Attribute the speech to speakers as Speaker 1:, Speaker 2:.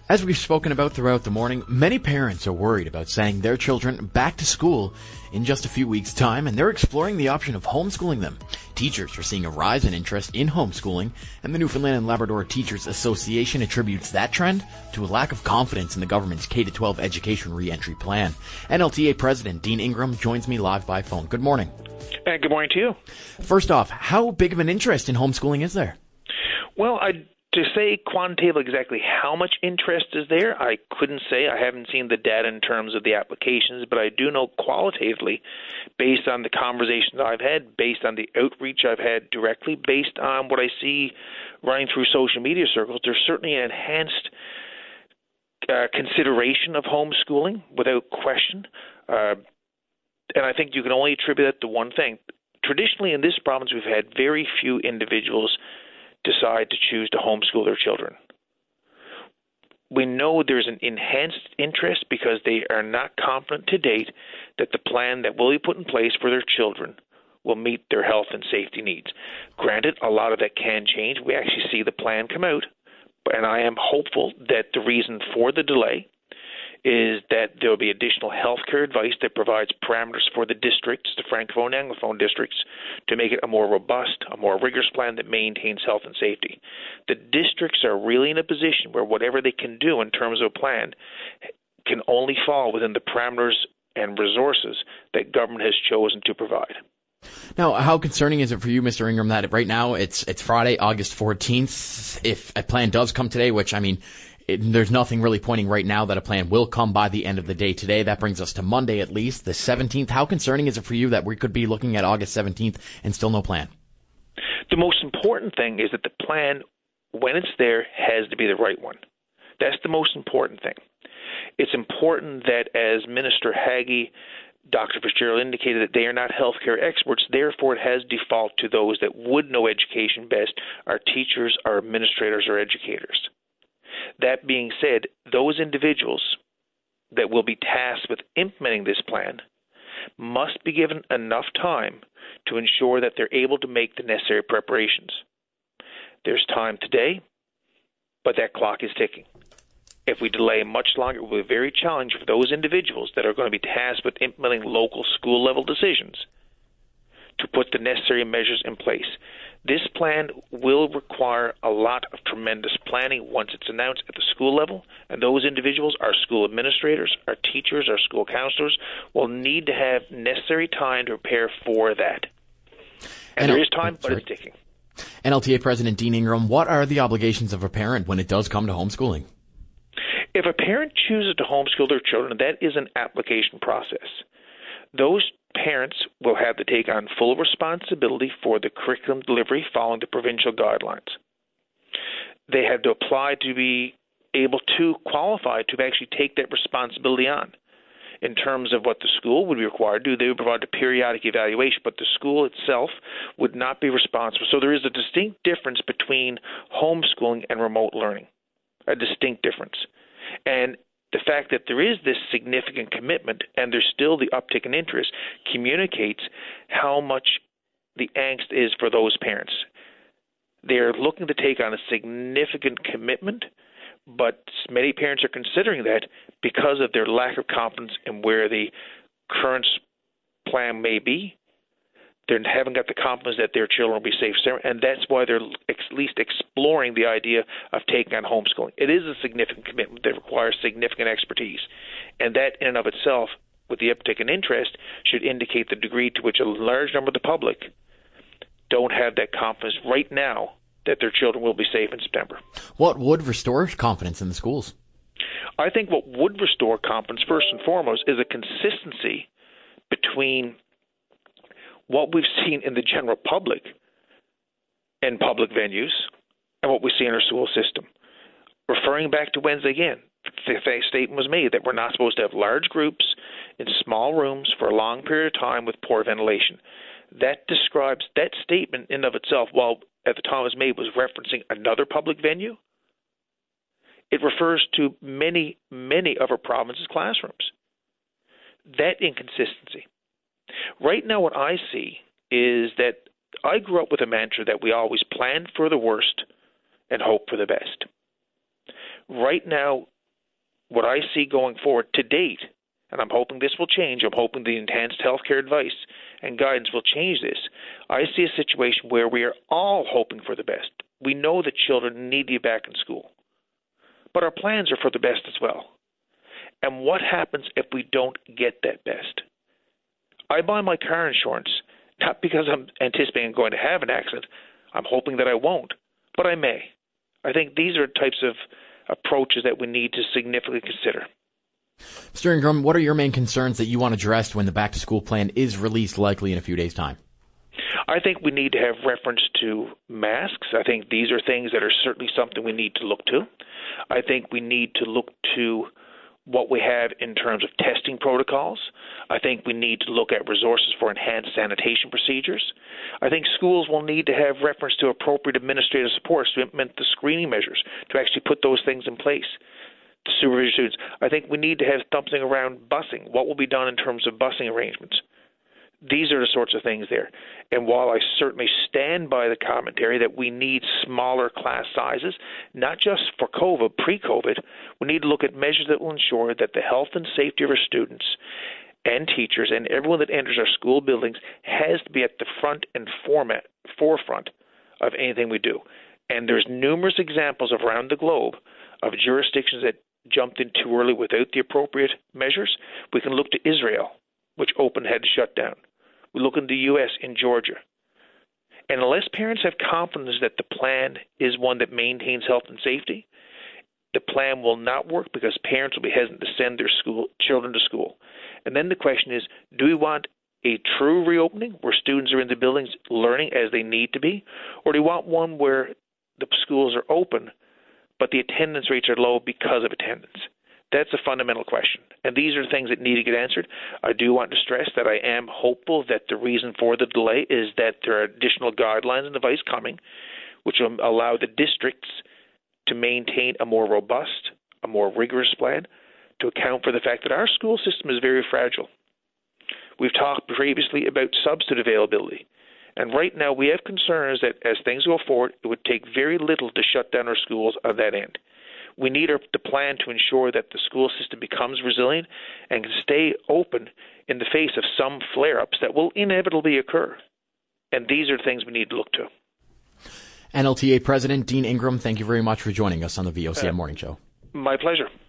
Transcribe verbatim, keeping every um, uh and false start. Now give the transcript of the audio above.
Speaker 1: As we've spoken about throughout the morning, many parents are worried about sending their children back to school in just a few weeks' time, and they're exploring the option of homeschooling them. Teachers are seeing a rise in interest in homeschooling, and the Newfoundland and Labrador Teachers Association attributes that trend to a lack of confidence in the government's K through twelve education re-entry plan. N L T A President Dean Ingram joins me live by phone. Good morning.
Speaker 2: Uh, good morning to you.
Speaker 1: First off, how big of an interest in homeschooling is there?
Speaker 2: Well, I To say quantitatively exactly how much interest is there, I couldn't say. I haven't seen the data in terms of the applications, but I do know qualitatively, based on the conversations I've had, based on the outreach I've had directly, based on what I see running through social media circles, there's certainly an enhanced uh, consideration of homeschooling, without question. Uh, and I think you can only attribute that to one thing. Traditionally, in this province, we've had very few individuals decide to choose to homeschool their children. We know there's an enhanced interest because they are not confident to date that the plan that will be put in place for their children will meet their health and safety needs. Granted, a lot of that can change. We actually see the plan come out, and I am hopeful that the reason for the delay is that there will be additional health care advice that provides parameters for the districts, the Francophone and Anglophone districts, to make it a more robust, a more rigorous plan that maintains health and safety. The districts are really in a position where whatever they can do in terms of a plan can only fall within the parameters and resources that government has chosen to provide.
Speaker 1: Now, how concerning is it for you, Mister Ingram, that right now it's it's Friday, August fourteenth, if a plan does come today, which, I mean, It, there's nothing really pointing right now that a plan will come by the end of the day today. That brings us to Monday at least, the seventeenth. How concerning is it for you that we could be looking at August seventeenth and still no plan?
Speaker 2: The most important thing is that the plan, when it's there, has to be the right one. That's the most important thing. It's important that, as Minister Haggie, Doctor Fitzgerald indicated, that they are not healthcare experts. Therefore, it has default to those that would know education best, our teachers, our administrators, our educators. That being said, those individuals that will be tasked with implementing this plan must be given enough time to ensure that they're able to make the necessary preparations. There's time today, but that clock is ticking. If we delay much longer, it will be very challenging for those individuals that are going to be tasked with implementing local school-level decisions to put the necessary measures in place. This plan will require a lot of tremendous planning once it's announced at the school level, and those individuals, our school administrators, our teachers, our school counselors, will need to have necessary time to prepare for that. And, and there is time, but it's ticking.
Speaker 1: N L T A President Dean Ingram, what are the obligations of a parent when it does come to homeschooling?
Speaker 2: If a parent chooses to homeschool their children, that is an application process. Those parents will have to take on full responsibility for the curriculum delivery following the provincial guidelines. They have to apply to be able to qualify to actually take that responsibility on. In terms of what the school would be required to do, they would provide a periodic evaluation, but the school itself would not be responsible. So there is a distinct difference between homeschooling and remote learning, a distinct difference. And the fact that there is this significant commitment and there's still the uptick in interest communicates how much the angst is for those parents. They're looking to take on a significant commitment, but many parents are considering that because of their lack of confidence in where the current plan may be. They haven't got the confidence that their children will be safe, and that's why they're at least exploring the idea of taking on homeschooling. It is a significant commitment that requires significant expertise, and that in and of itself, with the uptick in interest, should indicate the degree to which a large number of the public don't have that confidence right now that their children will be safe in September.
Speaker 1: What would restore confidence in the schools?
Speaker 2: I think what would restore confidence, first and foremost, is a consistency between what we've seen in the general public in public venues and what we see in our school system. Referring back to Wednesday again, the statement was made that we're not supposed to have large groups in small rooms for a long period of time with poor ventilation. That describes, that statement in of itself, while at the time it was made, was referencing another public venue. It refers to many, many of our province's classrooms. That inconsistency. Right now what I see is that I grew up with a mantra that we always plan for the worst and hope for the best. Right now, what I see going forward to date, and I'm hoping this will change, I'm hoping the enhanced healthcare advice and guidance will change this. I see a situation where we are all hoping for the best. We know that children need to be back in school, but our plans are for the best as well. And what happens if we don't get that best? I buy my car insurance not because I'm anticipating going to have an accident. I'm hoping that I won't, but I may. I think these are types of approaches that we need to significantly consider.
Speaker 1: Mister Ingram, what are your main concerns that you want addressed when the back-to-school plan is released likely in a few days' time?
Speaker 2: I think we need to have reference to masks. I think these are things that are certainly something we need to look to. I think we need to look to what we have in terms of testing protocols. I think we need to look at resources for enhanced sanitation procedures. I think schools will need to have reference to appropriate administrative supports to implement the screening measures, to actually put those things in place. To supervise students. I think we need to have something around busing. What will be done in terms of busing arrangements? These are the sorts of things there. And while I certainly stand by the commentary that we need smaller class sizes, not just for COVID, pre-COVID, we need to look at measures that will ensure that the health and safety of our students and teachers and everyone that enters our school buildings has to be at the front and format, forefront of anything we do. And there's numerous examples of around the globe of jurisdictions that jumped in too early without the appropriate measures. We can look to Israel, which opened had to shut down. We look in the U S, in Georgia. And unless parents have confidence that the plan is one that maintains health and safety, the plan will not work because parents will be hesitant to send their school children to school. And then the question is, do we want a true reopening where students are in the buildings learning as they need to be, or do we want one where the schools are open but the attendance rates are low because of attendance? That's a fundamental question. And these are things that need to get answered. I do want to stress that I am hopeful that the reason for the delay is that there are additional guidelines and advice coming, which will allow the districts to maintain a more robust, a more rigorous plan to account for the fact that our school system is very fragile. We've talked previously about substitute availability. And right now we have concerns that as things go forward, it would take very little to shut down our schools on that end. We need our, the plan to ensure that the school system becomes resilient and can stay open in the face of some flare-ups that will inevitably occur. And these are things we need to look to.
Speaker 1: N L T A President Dean Ingram, thank you very much for joining us on the V O C M uh, Morning Show.
Speaker 2: My pleasure.